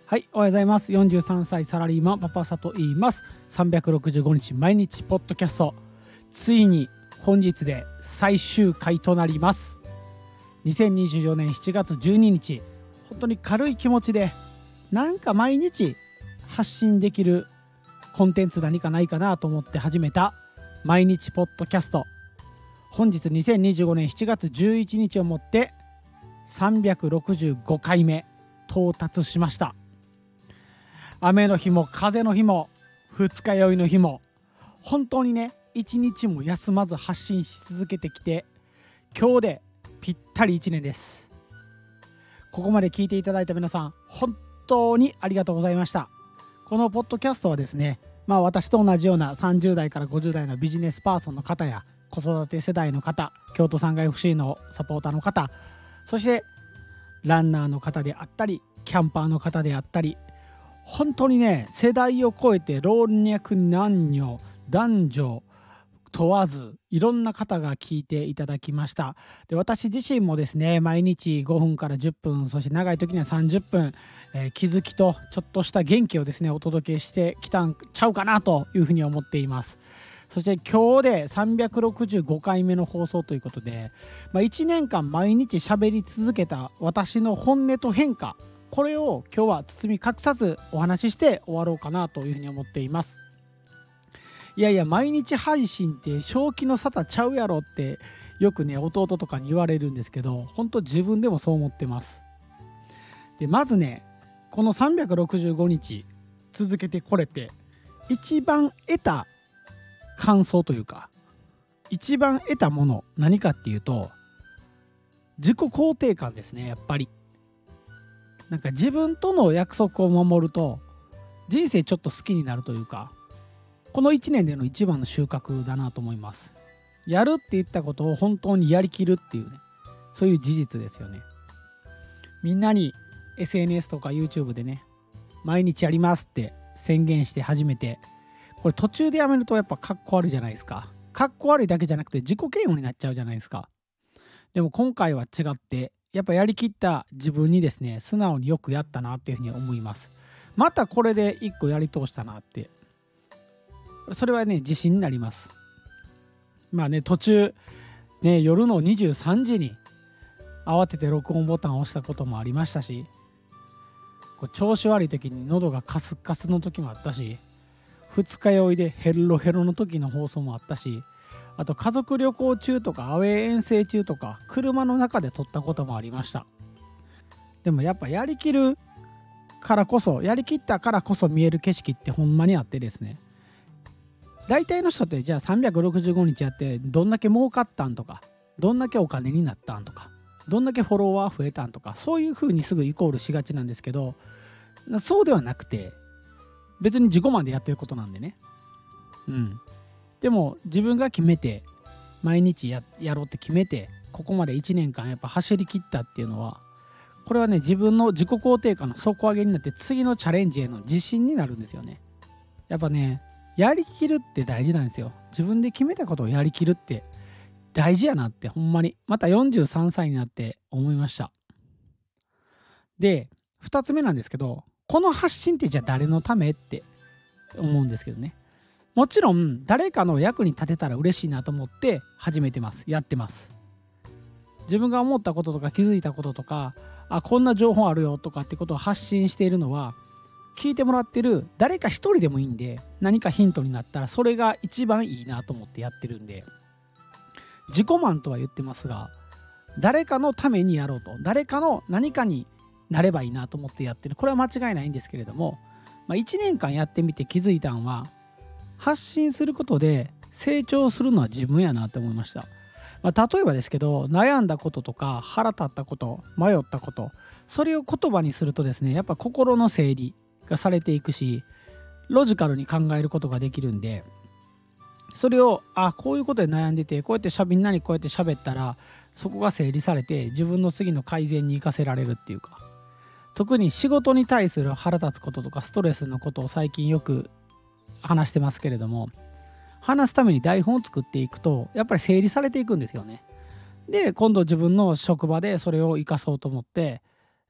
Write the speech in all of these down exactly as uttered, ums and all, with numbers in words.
はい、おはようございます。よんじゅうさんさいサラリーマンパパさと言います。さんびゃくろくじゅうごにち毎日ポッドキャスト、ついに本日で最終回となります。にせんにじゅうよねんしちがつじゅうににち、本当に軽い気持ちでなんか毎日発信できるコンテンツ何かないかなと思って始めた毎日ポッドキャスト、本日にせんにじゅうごねんしちがつじゅういちにちをもってさんびゃくろくじゅうごかいめ到達しました。雨の日も風の日も二日酔いの日も本当にね、一日も休まず発信し続けてきて、今日でぴったりいちねんです。ここまで聞いていただいた皆さん、本当にありがとうございました。このポッドキャストはですね、まあ私と同じようなさんじゅうだいからごじゅうだいのビジネスパーソンの方や子育て世代の方、京都産が エフシー のサポーターの方、そしてランナーの方であったり、キャンパーの方であったり、本当にね、世代を超えて老若男女男女問わずいろんな方が聞いていただきました。で、私自身もですね、毎日ごふんからじゅっぷん、そして長い時にはさんじゅっぷん、えー、気づきとちょっとした元気をですねお届けしてきたんちゃうかなというふうに思っています。そして今日でさんびゃくろくじゅうごかいめの放送ということで、まあ、いちねんかん毎日喋り続けた私の本音と変化、これを今日は包み隠さずお話しして終わろうかなというふうに思っています。いやいや、毎日配信って正気の沙汰ちゃうやろってよくね弟とかに言われるんですけど、本当自分でもそう思ってます。で、まずね、このさんびゃくろくじゅうごにち続けてこれて一番得た感想というか、一番得たもの何かっていうと、自己肯定感ですね。やっぱりなんか自分との約束を守ると人生ちょっと好きになるというか、このいちねんでの一番の収穫だなと思います。やるって言ったことを本当にやりきるっていうね、そういう事実ですよね。みんなに エスエヌエス とか YouTube でね、毎日やりますって宣言して始めて、これ途中でやめるとやっぱかっこ悪いじゃないですか。かっこ悪いだけじゃなくて自己嫌悪になっちゃうじゃないですか。でも今回は違って、やっぱやりきった自分にですね、素直によくやったなっていうふうに思います。またこれで一個やり通したなって、それはね自信になります。まあね、途中ね、夜のにじゅうさんじに慌てて録音ボタンを押したこともありましたし、こう調子悪い時に喉がカスカスの時もあったし、二日酔いでヘロヘロの時の放送もあったし、あと家族旅行中とかアウェー遠征中とか車の中で撮ったこともありました。でもやっぱやりきるからこそ、やりきったからこそ見える景色ってほんまにあってですね、大体の人ってじゃあさんびゃくろくじゅうごにちやってどんだけ儲かったんとか、どんだけお金になったんとか、どんだけフォロワー増えたんとか、そういう風にすぐイコールしがちなんですけど、そうではなくて、別に自己満でやってることなんでね。うん。でも自分が決めて毎日 や, やろうって決めてここまでいちねんかんやっぱ走り切ったっていうのは、これはね自分の自己肯定感の底上げになって、次のチャレンジへの自信になるんですよね。やっぱね、やりきるって大事なんですよ。自分で決めたことをやりきるって大事やなって、ほんまにまたよんじゅうさんさいになって思いました。で、ふたつめなんですけど、この発信ってじゃあ誰のためって思うんですけどね、もちろん誰かの役に立てたら嬉しいなと思って始めてます。やってます。自分が思ったこととか気づいたこととか、あ、こんな情報あるよとかってことを発信しているのは、聞いてもらってる誰か一人でもいいんで、何かヒントになったらそれが一番いいなと思ってやってるんで、自己満とは言ってますが、誰かのためにやろうと、誰かの何かになればいいなと思ってやってる。これは間違いないんですけれども、まあ、いちねんかんやってみて気づいたのは、発信することで成長するのは自分やなって思いました。まあ、例えばですけど、悩んだこととか腹立ったこと、迷ったこと、それを言葉にするとですね、やっぱ心の整理がされていくし、ロジカルに考えることができるんで、それをあこういうことで悩んでて、こうやってしゃべんなにこうやって喋ったらそこが整理されて自分の次の改善に生かせられるっていうか、特に仕事に対する腹立つこととかストレスのことを最近よく話してますけれども、話すために台本を作っていくとやっぱり整理されていくんですよね。で、今度自分の職場でそれを生かそうと思って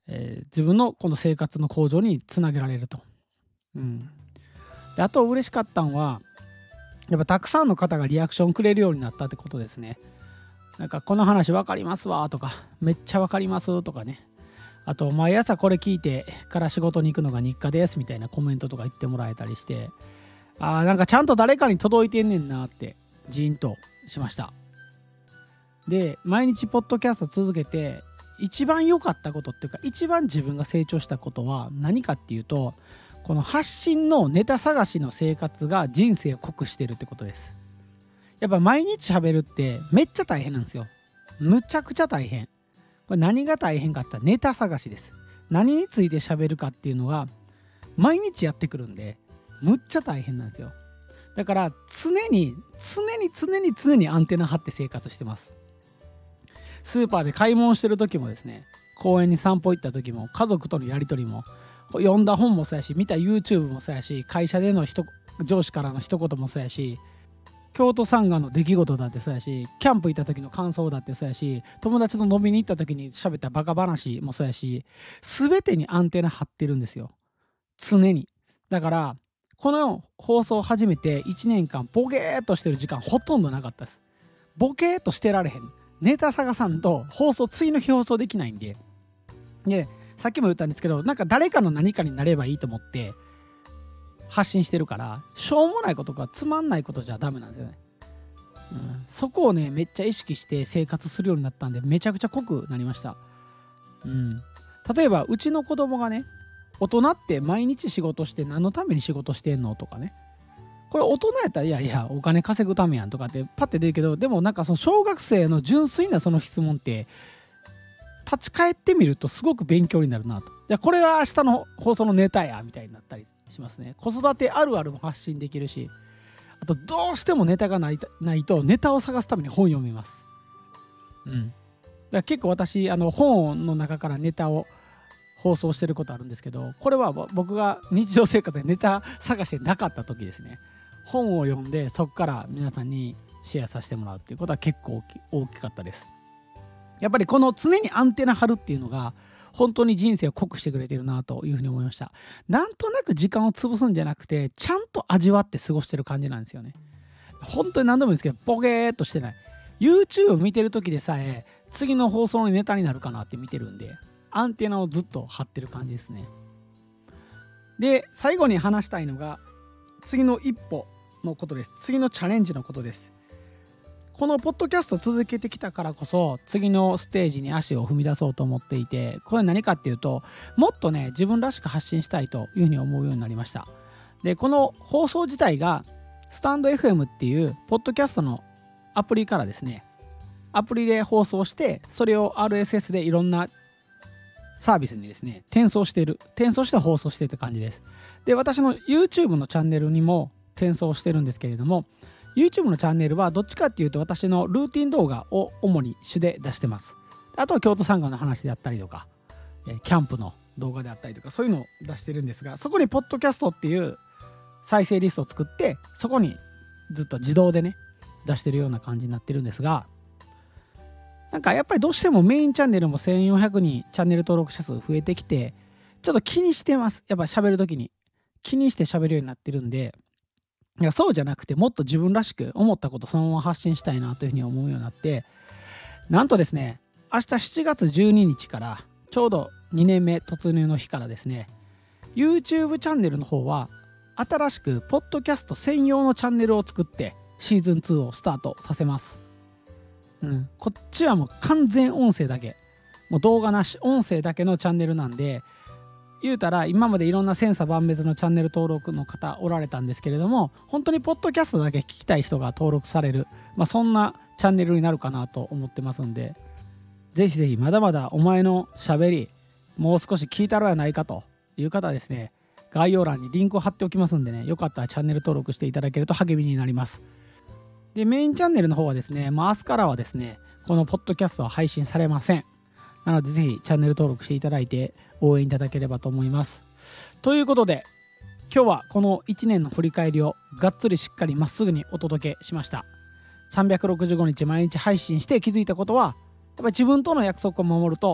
えー、自分のこの生活の向上につなげられると。うん、であと嬉しかったのはやっぱたくさんの方がリアクションくれるようになったってことですね。なんかこの話分かりますわとかめっちゃ分かりますとかね、あと毎朝これ聞いてから仕事に行くのが日課ですみたいなコメントとか言ってもらえたりして、あーなんかちゃんと誰かに届いてんねんなってジーンとしました。で毎日ポッドキャスト続けて一番良かったことっていうか一番自分が成長したことは何かっていうと、この発信のネタ探しの生活が人生を濃くしてるってことです。やっぱ毎日喋るってめっちゃ大変なんですよ。むちゃくちゃ大変。これ何が大変かって言ったらネタ探しです。何について喋るかっていうのが毎日やってくるんでむっちゃ大変なんですよ。だから常に常に常に常にアンテナ張って生活してます。スーパーで買い物してる時もですね、公園に散歩行った時も家族とのやり取りも、読んだ本もそうやし見た YouTube もそうやし、会社での人上司からの一言もそうやし、京都サンガの出来事だってそうやし、キャンプ行った時の感想だってそうやし、友達と飲みに行った時に喋ったバカ話もそうやし、全てにアンテナ張ってるんですよ、常に。だからこの放送を始めていちねんかんボケーっとしてる時間ほとんどなかったです。ボケーっとしてられへん、ネタ探さんと放送次の日放送できないんで。でさっきも言ったんですけど、なんか誰かの何かになればいいと思って発信してるから、しょうもないことかつまんないことじゃダメなんですよね。うん、そこをねめっちゃ意識して生活するようになったんで、めちゃくちゃ濃くなりました。うん、例えばうちの子供がね、大人って毎日仕事して何のために仕事してんのとかね、これ大人やったらいやいやお金稼ぐためやんとかってパッて出るけど、でもなんかその小学生の純粋なその質問って立ち返ってみるとすごく勉強になるなと。いやこれは明日の放送のネタやみたいになったりしますね。子育てあるあるも発信できるし、あとどうしてもネタがないないとネタを探すために本読みます。うん。だから結構私あの本の中からネタを放送してることあるんですけど、これは僕が日常生活でネタ探してなかった時ですね。本を読んでそこから皆さんにシェアさせてもらうっていうことは結構大き、大きかったです。やっぱりこの常にアンテナ張るっていうのが本当に人生を濃くしてくれてるなというふうに思いました。なんとなく時間を潰すんじゃなくてちゃんと味わって過ごしてる感じなんですよね。本当に何度も言うんですけどボケーっとしてない。 YouTube 見てる時でさえ次の放送のネタになるかなって見てるんで、アンテナをずっと張ってる感じですね。で最後に話したいのが次の一歩のことです。次のチャレンジのことです。このポッドキャスト続けてきたからこそ次のステージに足を踏み出そうと思っていて、これ何かっていうと、もっとね自分らしく発信したいというふうに思うようになりました。でこの放送自体がスタンド エフエム っていうポッドキャストのアプリからですね、アプリで放送してそれを アールエスエス でいろんなサービスにですね転送している転送して放送しているって感じです。で私の YouTube のチャンネルにも転送してるんですけれども、 YouTube のチャンネルはどっちかっていうと私のルーティン動画を主に主で出してます。あとは京都サンガの話であったりとかキャンプの動画であったりとかそういうのを出してるんですが、そこにポッドキャストっていう再生リストを作ってそこにずっと自動でね出してるような感じになってるんですが、なんかやっぱりどうしてもメインチャンネルもせんよんひゃくにんチャンネル登録者数増えてきてちょっと気にしてます。やっぱ喋るときに気にして喋るようになってるんで、いやそうじゃなくてもっと自分らしく思ったことそのまま発信したいなというふうに思うようになって、なんとですね明日しちがつじゅうににちからちょうどにねんめ突入の日からですね YouTube チャンネルの方は新しくポッドキャスト専用のチャンネルを作ってシーズンツーをスタートさせます。うん、こっちはもう完全音声だけ、もう動画なし音声だけのチャンネルなんで、言うたら今までいろんな千差万別のチャンネル登録の方おられたんですけれども、本当にポッドキャストだけ聞きたい人が登録される、まあ、そんなチャンネルになるかなと思ってますんで、ぜひぜひまだまだお前のしゃべりもう少し聞いたらやないかという方はですね、概要欄にリンクを貼っておきますんでね、よかったらチャンネル登録していただけると励みになります。でメインチャンネルの方はですね、まあ、明日からはですねこのポッドキャストは配信されません。なのでぜひチャンネル登録していただいて応援いただければと思います。ということで今日はこのいちねんの振り返りをがっつりしっかりまっすぐにお届けしました。さんびゃくろくじゅうごにち毎日配信して気づいたことは、やっぱり自分との約束を守ると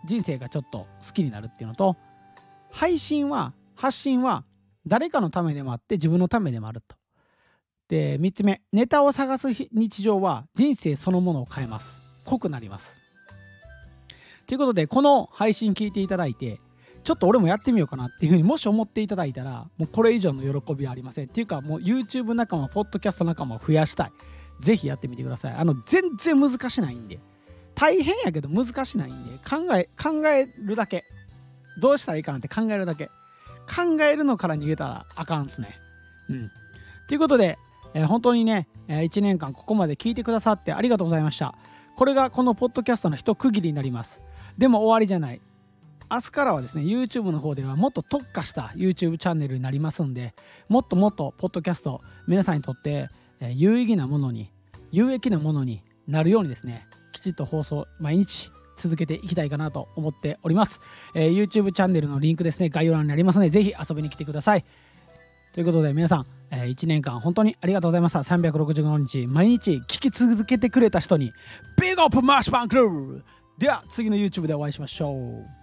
人生がちょっと好きになるっていうのと、配信は発信は誰かのためでもあって自分のためでもあると。でみっつめ、ネタを探す日常は人生そのものを変えます。濃くなります。ということで、この配信聞いていただいて、ちょっと俺もやってみようかなっていうふうにもし思っていただいたら、もうこれ以上の喜びはありません。っていうか、もう YouTube 仲間、ポッドキャスト仲間を増やしたい。ぜひやってみてください。あの全然難しないんで、大変やけど難しないんで、考え考えるだけ、どうしたらいいかなって考えるだけ、考えるのから逃げたらあかんですね。うんということで、えー、本当にね、えー、いちねんかんここまで聞いてくださってありがとうございました。これがこのポッドキャストの一区切りになります。でも終わりじゃない。明日からはですね、 YouTube の方ではもっと特化した YouTube チャンネルになりますんで、もっともっとポッドキャスト皆さんにとって、えー、有意義なものに有益なものになるようにですね、きちっと放送毎日続けていきたいかなと思っております。えー、YouTube チャンネルのリンクですね、概要欄にありますので、ぜひ遊びに来てください。ということで皆さん、えー、いちねんかん本当にありがとうございました。さんびゃくろくじゅうごにち毎日聞き続けてくれた人にビッグアップマッシュバンクルー。では次の YouTube でお会いしましょう。